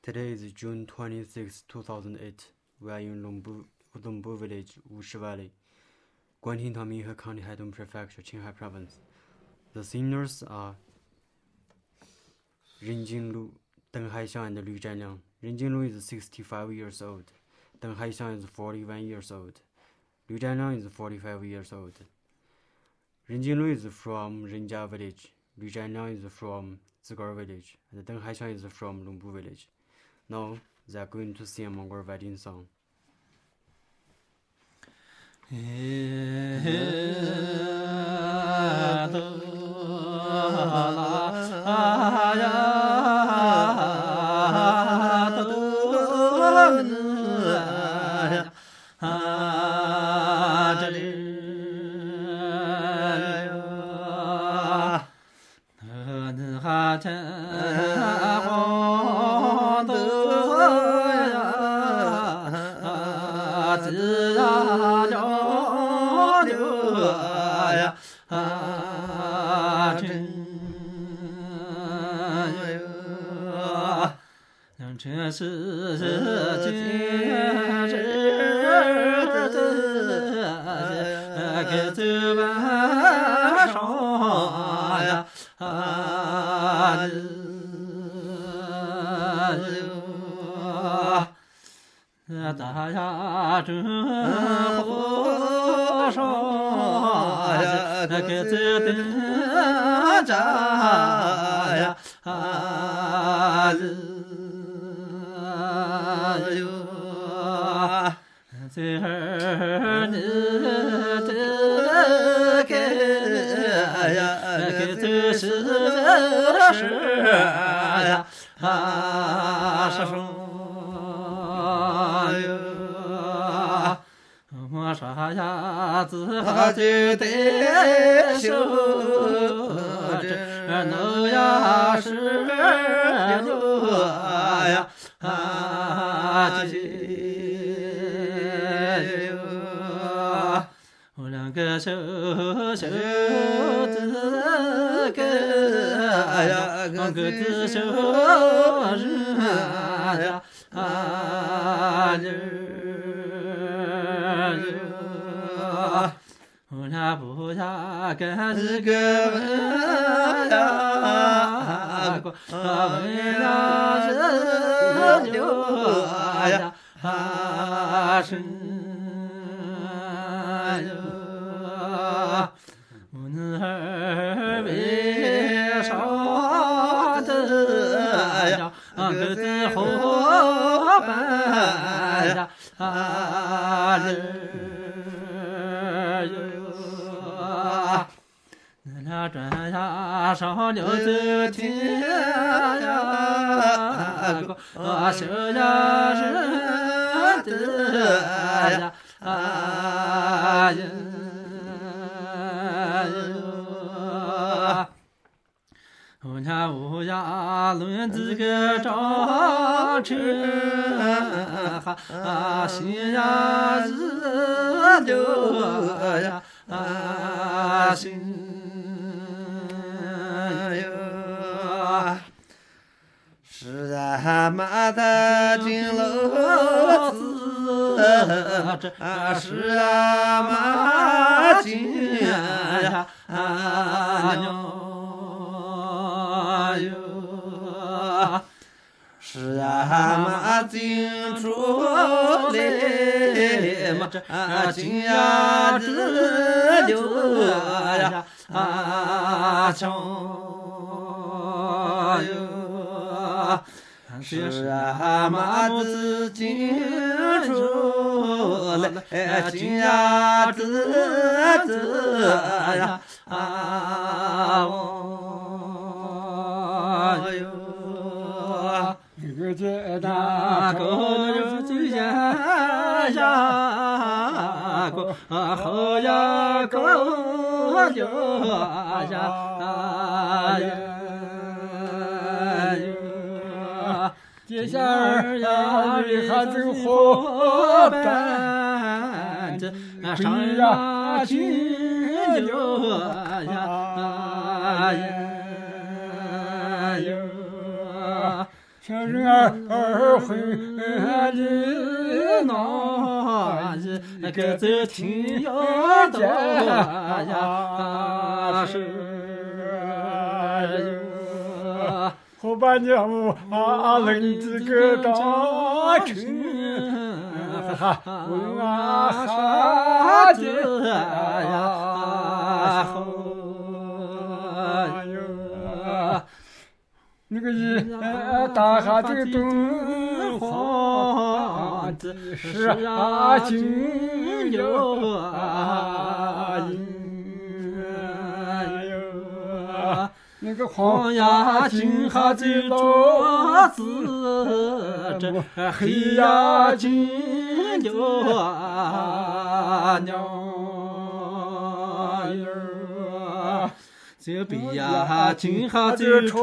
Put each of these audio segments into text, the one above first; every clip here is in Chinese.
Today is June 26, 2008. We are in Lumbu Village, Wushi Valley, Guanxintang Minhe County, Haidong Prefecture, Qinghai Province. The seniors are Ren Jinlu, Deng Haixiang, and Liu Zhanliang. Ren Jinlu is 65 years old. Deng Haixiang is 41 years old. Liu Zhanliang is 45 years old. Ren Jinlu is from Renjia Village. Liu Zhanliang is from Zigar Village. And Deng Haixiang is from Lumbu Village. Now they are going to sing a Mongol wedding song. 小人儿回来呐， 那个走天涯道呀是后半年我人这个大群，问哈子呀那个一大哈这个敦煌的是金流那个黄呀金哈这骡子这黑呀金牛这边呀金哈这出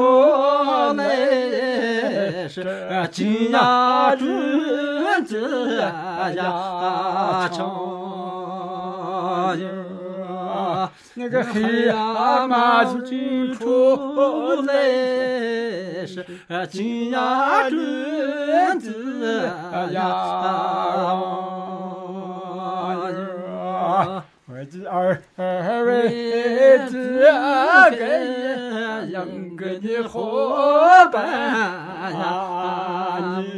来是金呀准子呀长呀那个黑呀马金出来是金呀准子呀我的二位子给两个你伙伴呀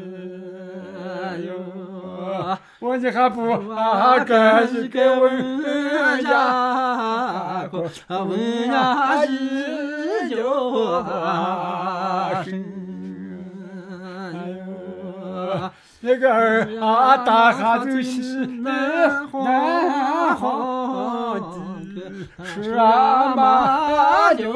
我这还不个一个问呀问呀一有那个大哈子是南黄的是马牛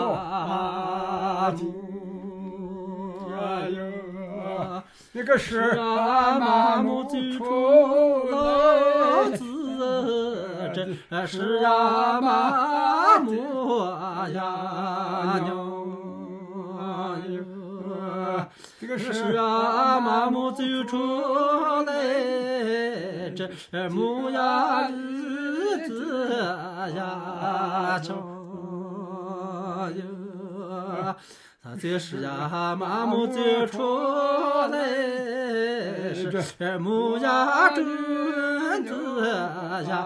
那个是马木出来子这是马木呀牛这个是马木走出来这木呀日子呀长哟他这是呀马木走出来是木呀种子呀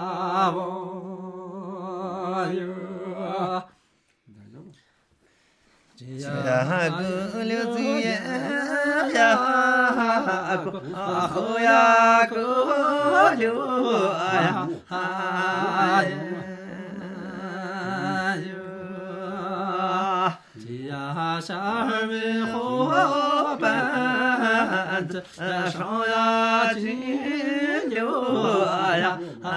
望哟呀个溜子呀个后呀个溜呀呀下儿为伙伴子上呀金牛呀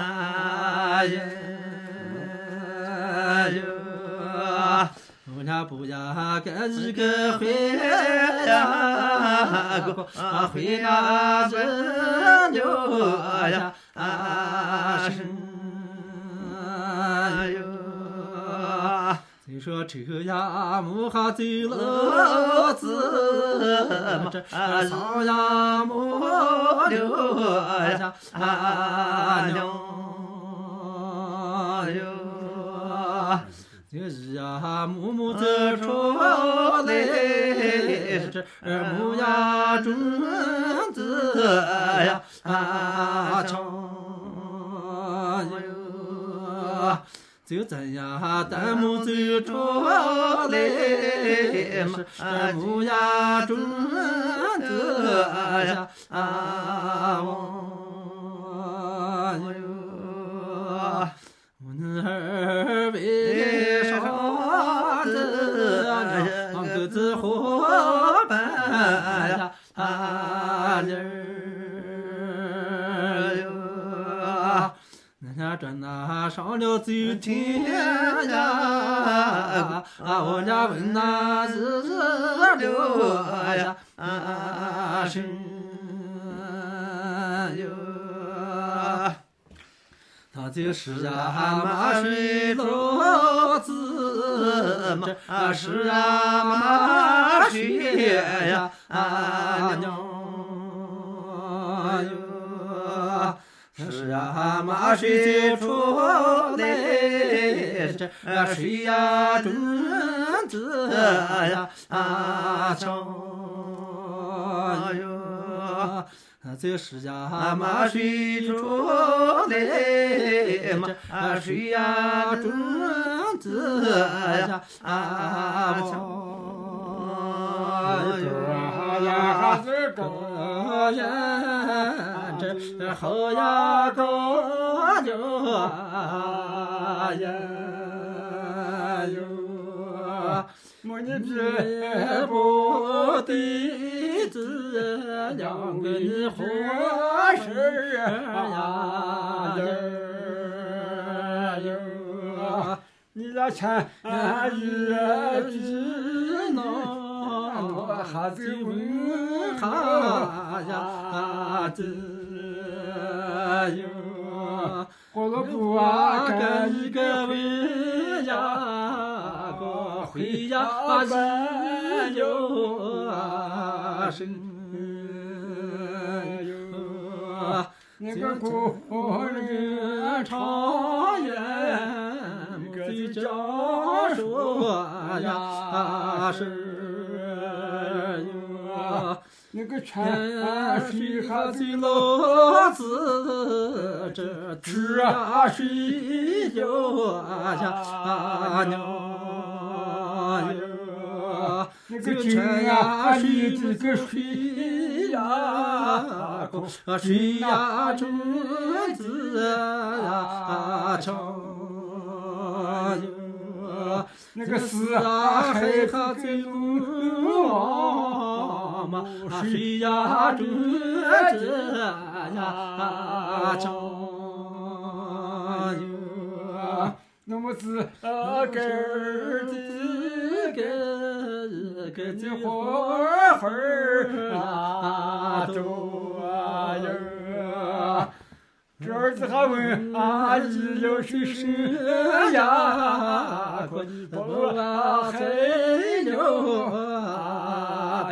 我家不呀个一个回呀个回那人牛呀你说这呀木哈走了子嘛这草呀木溜呀就是呀木木走出来这木呀种子呀长就咱呀弹木走出来是木呀种子呀望哟我那儿为啥子两个子伙伴呀那转那上了走天呀我家问那日流呀神哟他就是呀马水骡子这是呀马水呀娘哟是呀马水走出来这这水呀种子呀长哟，这是呀马水出来嘛，水呀种子呀长呀这个呀这好呀高就呀哟，我你别不对子两个你活事呀哟，你俩看日子呢。哈子问哈呀子哟，过了不啊干一个问呀个回呀问哟生哟，那个故人长言对家说呀是。那个泉水还在老子这吃啊睡觉呀娘哟，那个泉呀水这个水呀水呀种子呀长哟，那个死啊还在路嘛。水呀种子呀长哟，那么是根儿的花儿多哟，这儿子还问啊，你有谁是呀？不啊还有啊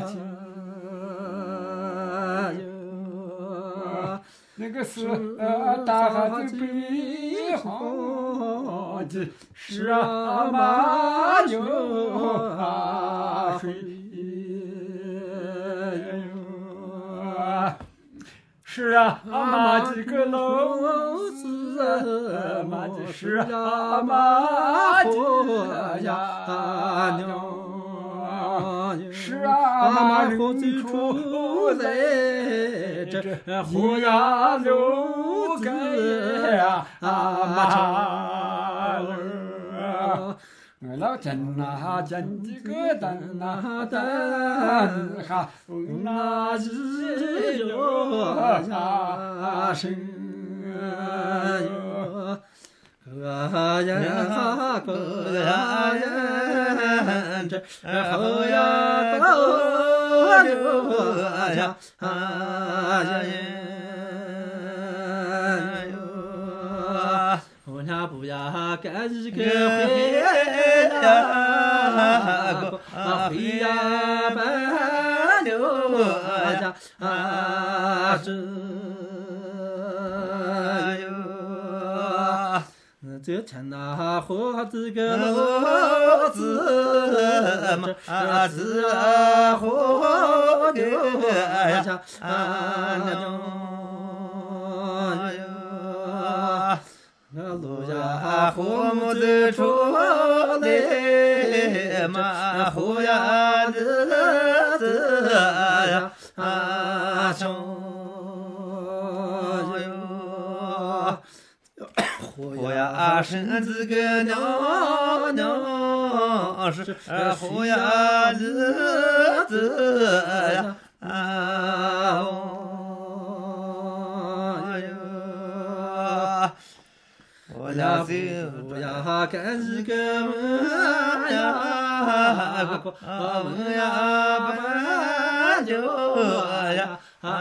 那个是大汉子背好的是啊马牛水是啊马这个老子马的是啊马的呀娘是啊马后最出在这胡呀六个呀马长我老天呐见几个蛋呐蛋哈那日哟呀生哟个呀个呀这好呀高哟呀我俩不呀干一个回呀回呀半溜呀这这天呐，活这个老子嘛，子啊活的呀那路呀活木子出来嘛，活呀日子呀长。火呀身子个娘娘是火呀日子呀我俩走呀干一个门呀门呀半就呀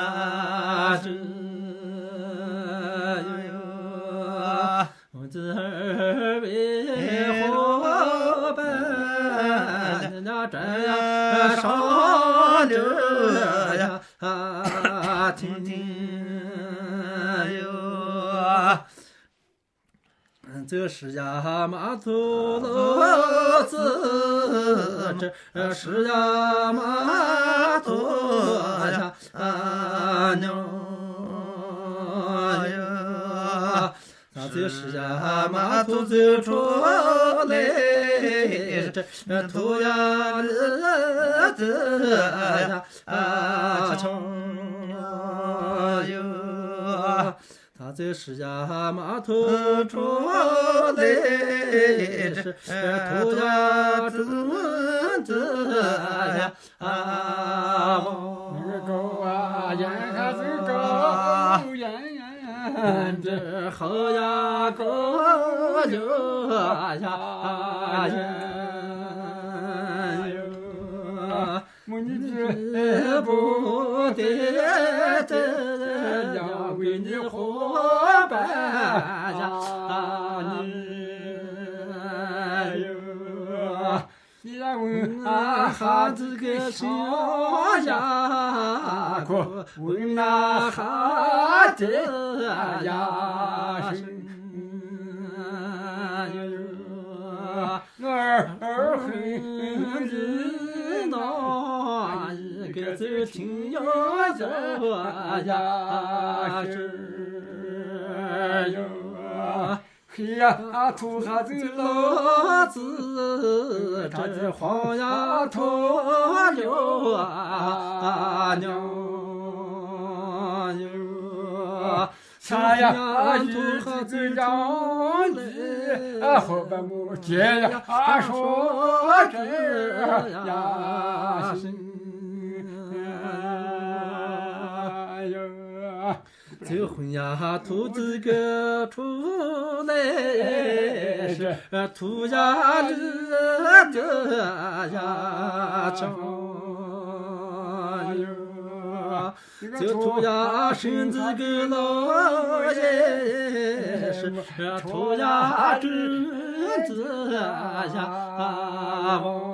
这为伙伴那转呀上流呀听听哟这是呀马头骡子，这是呀马头呀娘呀，咱这是呀马头走出来，这头呀日子呀长哟。他这是呀马头出来，这头呀子呀狗啊，眼看是狗眼， 这好呀狗牛呀呀， 母女之不得要为你伙伴呀你要问哈子个小呀哥，问那哈子呀儿很热闹，一个字听呀是哟。嘿呀，土哈子老子，这黄呀土牛啊娘哟，下呀土哈子长里，后半木接呀说这呀这婚呀，兔子个出来是兔呀日子呀长哟，这兔呀身子个老爷是兔呀日子呀